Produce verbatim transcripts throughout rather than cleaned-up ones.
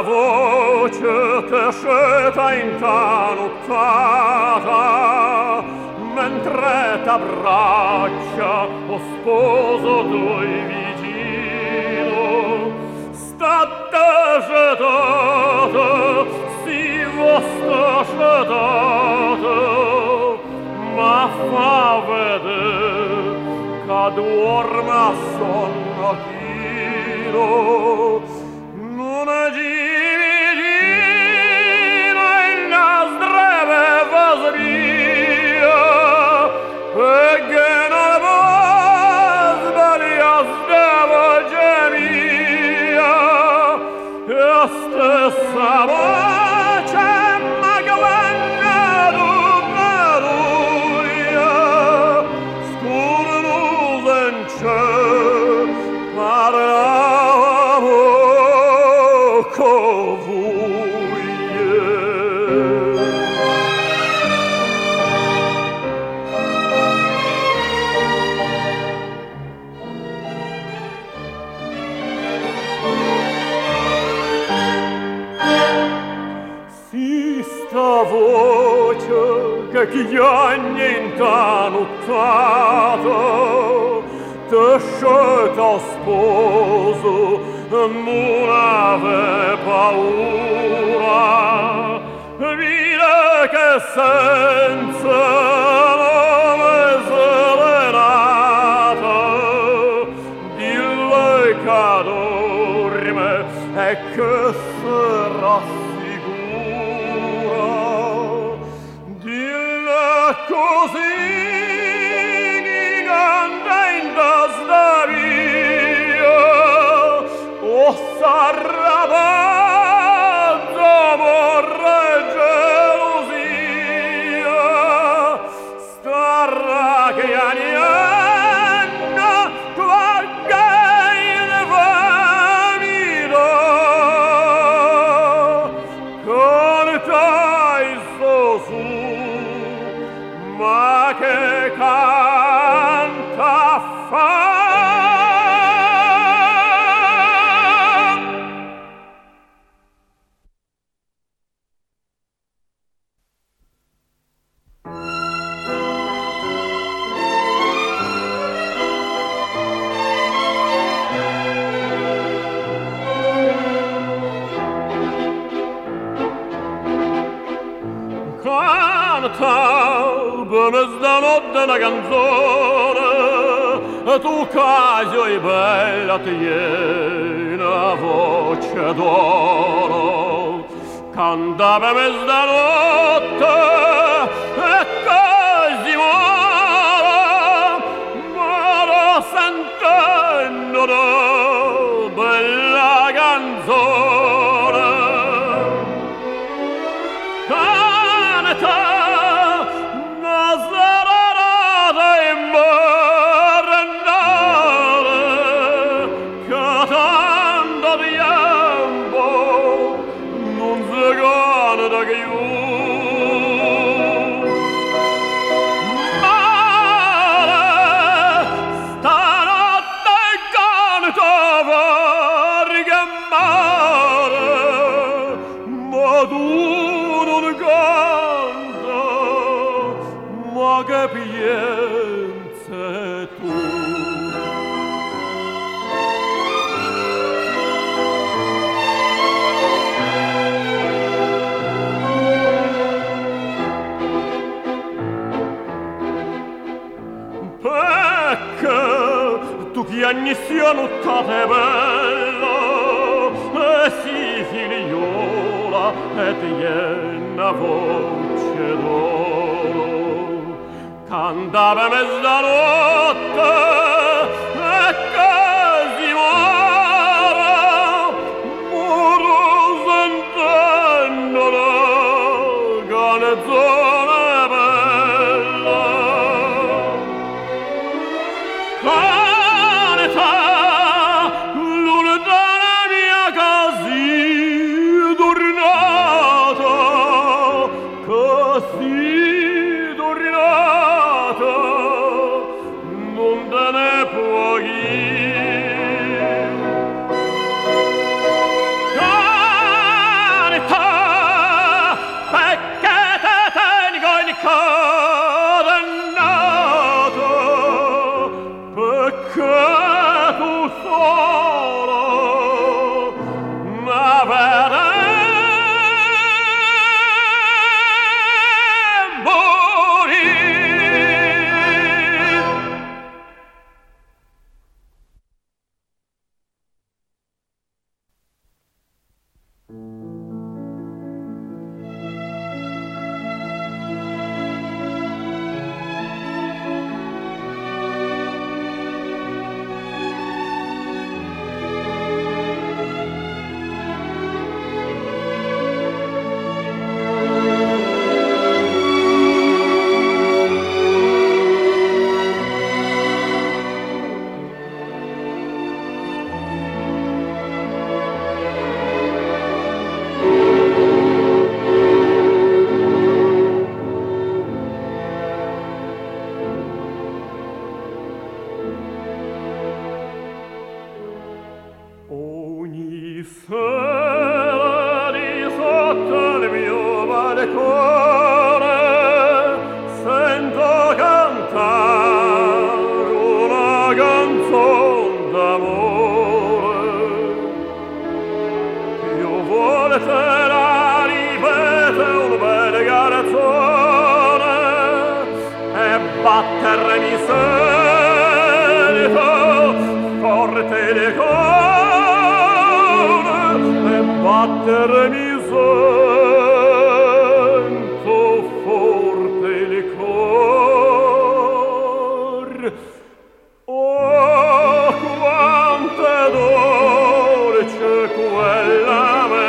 voce che sceta intanuttata, mentre t'abbraccia, o sposo tuoi vicino, state scetate, si vostra scetate, ma fa vedere che dorme a sonno chino. Non è dividino in nasdreve vasria, e che non va sbalia stava gemia, e a stessa voce ma govanna d'unaruia, scurnusa in cielo, parlavamo voce che chiagna intanuttato, te scelta sposo, non ave paura, vide che senza nome serenata, di lei che dorme e che sarà così gigante in tasdaria, o s'arrabazza morre gelosia, starà che anianna qualche infamida, cantai sto su, ma che canta fa. Canta mezzanotte una canzone, tu casio e bella tiena voce d'oro, canta per mezzanotte e casi muore, muore sentendo una bella canzone. Canta che piense tu. Pecca tu piagni sia nottate bella, e si figliola e tiena voce d'oro, canta per mezzanotte e casi muore, muore sentendo la canzone bella. Canta lontana mia casi tornata, così non te ne C'era di sotto il mio balcone, sento cantare una canzone d'amore. Più volte la ripete un bel garzone e battermi sento forte le cuore e battermi sento forte le cuore. Oh, quanto è dolce quella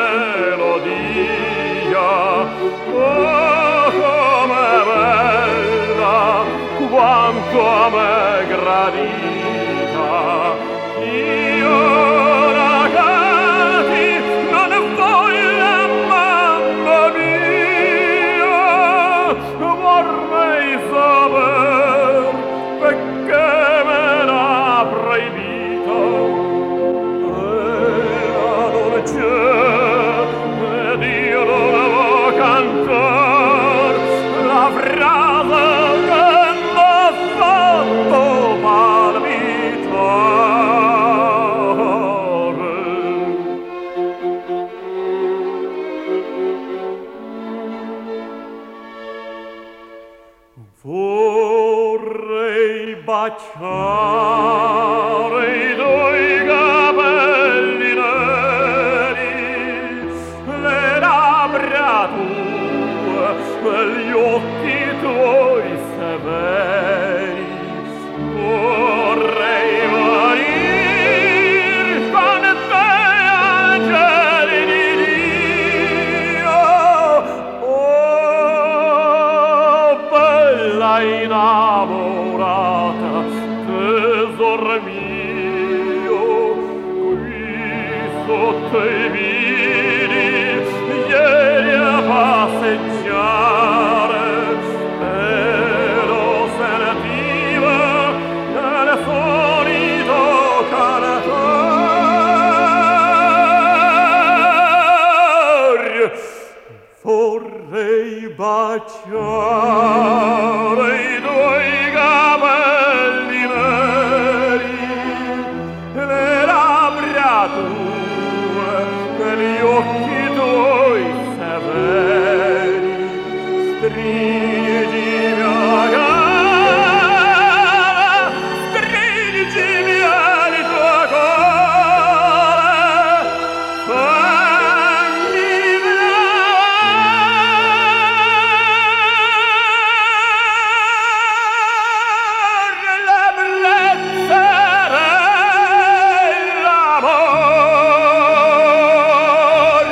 melodia, oh, com'è bella, quanto a me gradita. Io la canti, non voglio, mamma mia, vorrei saper perché me l'ha proibito. Ella non c'è ed io dovevo cantar la frase che m'ha fatto palpitare. Vorrei baciare i tuoi capelli neri, le labbra tue, quegli occhi tuoi severi. Vorrei morir con te, angeli di Dio. Oh, bella innamorata, tesor mio, qui sotto i vini ieri a passeggiare e lo sentiva nel solito cantar. Vorrei baciare i tuoi capelli neri, le labbra tue, quegli occhi tuoi severi. Stringimi a cara, stringimi al tuo cuore, fammi vedere la bellezza dell'amor.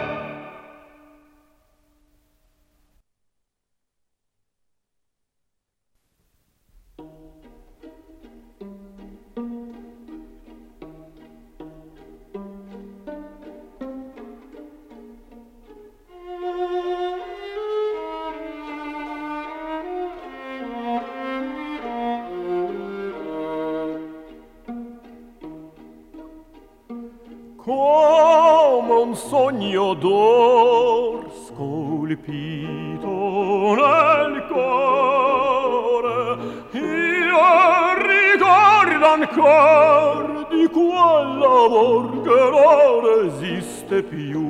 Come un sogno d'or scolpito nel cuore, io ricordo ancor di quell'amor che non esiste più.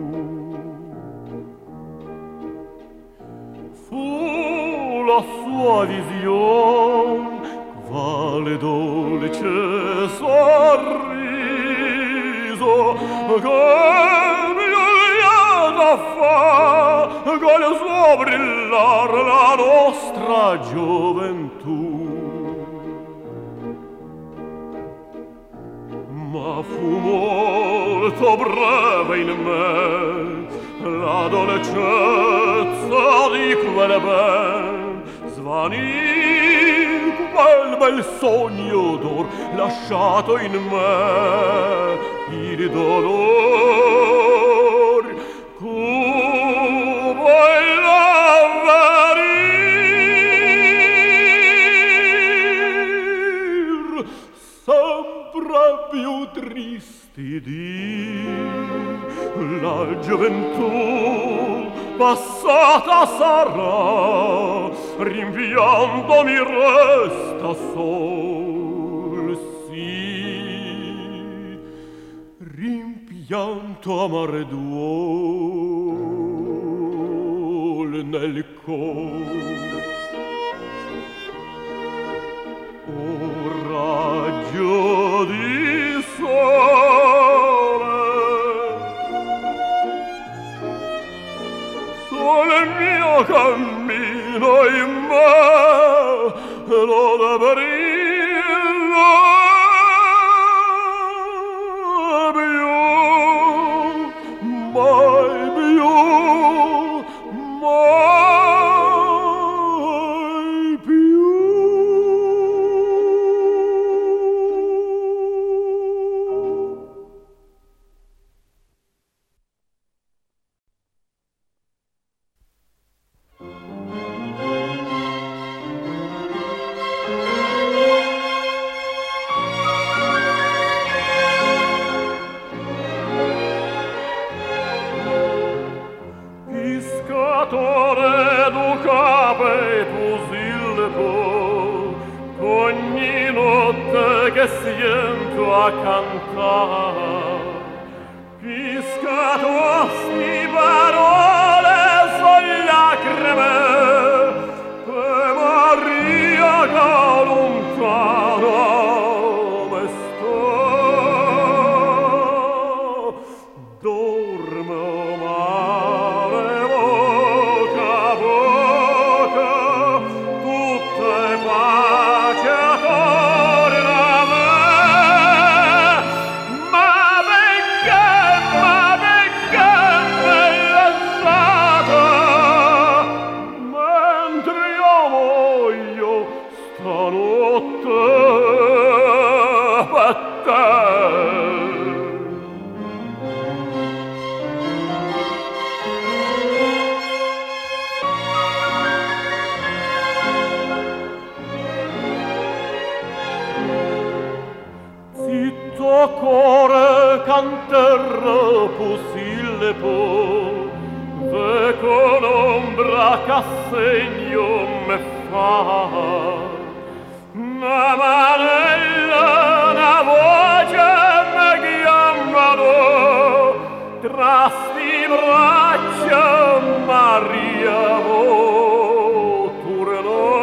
Fu la sua vision quale dolce sorriso che mi lieta fa col suo brillar la nostra gioventù. Ma fu molto breve in me la dolcezza di quel ben, svanì quel bel sogno d'or lasciato in me, il dolor come l'avvenir sempre fra più tristi dì. La gioventù passata sarà, rimpianto mi resta sol, sì, rimpianto amare duol nel cor. O raggio di sole, sole mio cammino in me, lo da brilla più, mai più, mai più. Pescatore ducape pusilpo, ogni notte che siento a cantar, pescatosti parole son lacrime, e Maria che lontana me sta, dorme mare boca a boca, tutte pace attorno a me. Ma perché, ma perché me lasciate, mentre io voglio stanotte per te? Zitto core canterra pusilpo, ve con ombra c'assegno me fa, una manella, una voce me chiamano, tra sti braccia Maria vo tornò.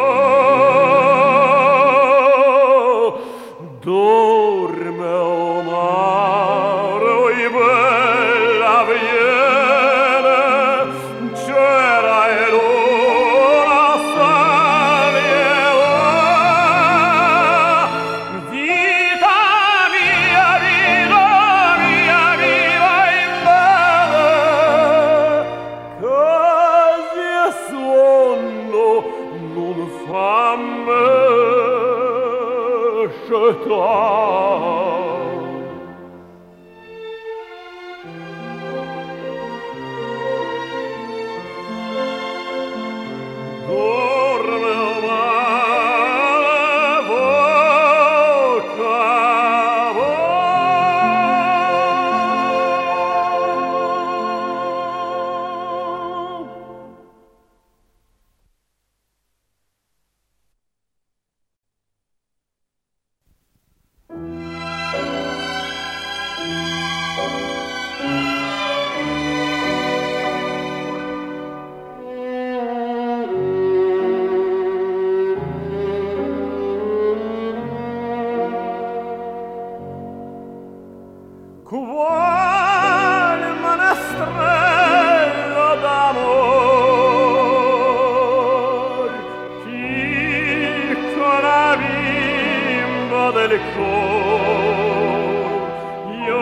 Dorme o mare, oi bella viene, c'era e l'ora savieva. Vita mia, vita mia, viva in bene, così e sonno non fa me scetar. Dorme mare boca a boca. Qual menestrello d'amor, piccola bimba del cor, io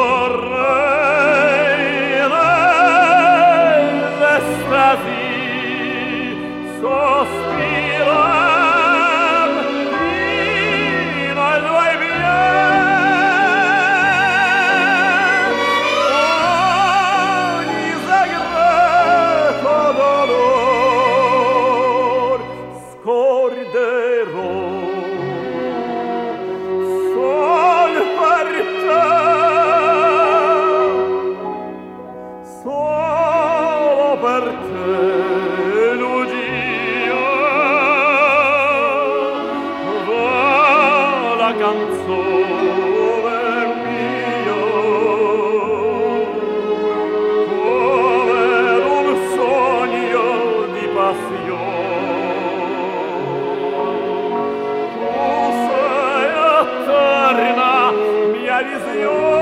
vorrei nell'estasi sospirar fino ai tuoi piedi. Ogni segreto dolor scorderò, visione